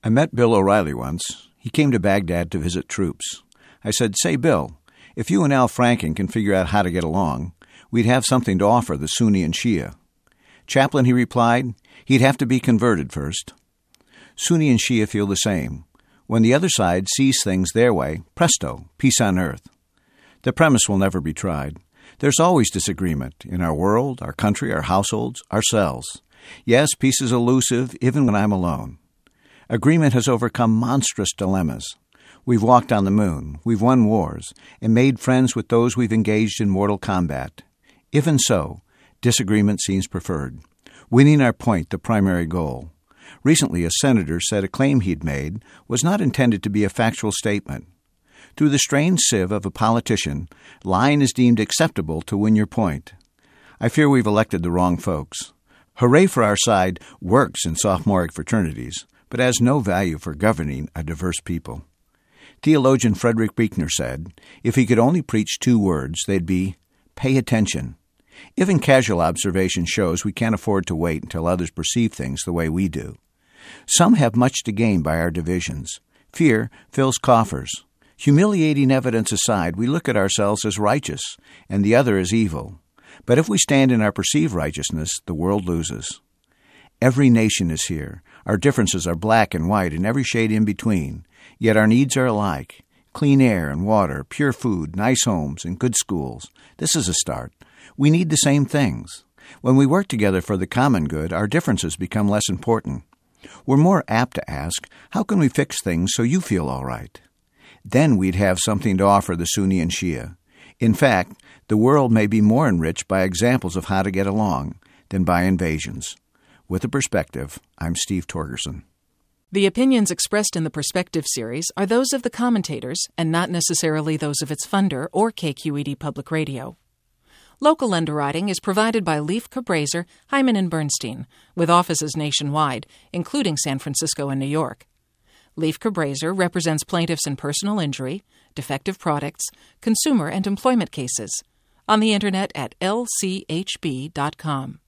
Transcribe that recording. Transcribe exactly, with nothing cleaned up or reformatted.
I met Bill O'Reilly once. He came to Baghdad to visit troops. I said, "Say, Bill, if you and Al Franken can figure out how to get along, we'd have something to offer the Sunni and Shia." "Chaplain," he replied, "he'd have to be converted first." Sunni and Shia feel the same. When the other side sees things their way, presto, peace on earth. The premise will never be tried. There's always disagreement in our world, our country, our households, ourselves. Yes, peace is elusive, even when I'm alone. Agreement has overcome monstrous dilemmas. We've walked on the moon, we've won wars, and made friends with those we've engaged in mortal combat. Even so, disagreement seems preferred, winning our point the primary goal. Recently, a senator said a claim he'd made was not intended to be a factual statement. Through the strange sieve of a politician, lying is deemed acceptable to win your point. I fear we've elected the wrong folks. Hooray for our side works in sophomoric fraternities, but has no value for governing a diverse people. Theologian Frederick Buechner said, if he could only preach two words, they'd be, pay attention. Even casual observation shows we can't afford to wait until others perceive things the way we do. Some have much to gain by our divisions. Fear fills coffers. Humiliating evidence aside, we look at ourselves as righteous and the other as evil. But if we stand in our perceived righteousness, the world loses. Every nation is here. Our differences are black and white and every shade in between. Yet our needs are alike. Clean air and water, pure food, nice homes, and good schools. This is a start. We need the same things. When we work together for the common good, our differences become less important. We're more apt to ask, how can we fix things so you feel all right? Then we'd have something to offer the Sunni and Shia. In fact, the world may be more enriched by examples of how to get along than by invasions. With a Perspective, I'm Steve Torgerson. The opinions expressed in the Perspective series are those of the commentators and not necessarily those of its funder or K Q E D Public Radio. Local underwriting is provided by Leif Cabraser, Hyman and Bernstein, with offices nationwide, including San Francisco and New York. Leif Cabraser represents plaintiffs in personal injury, defective products, consumer and employment cases. On the Internet at L C H B dot com.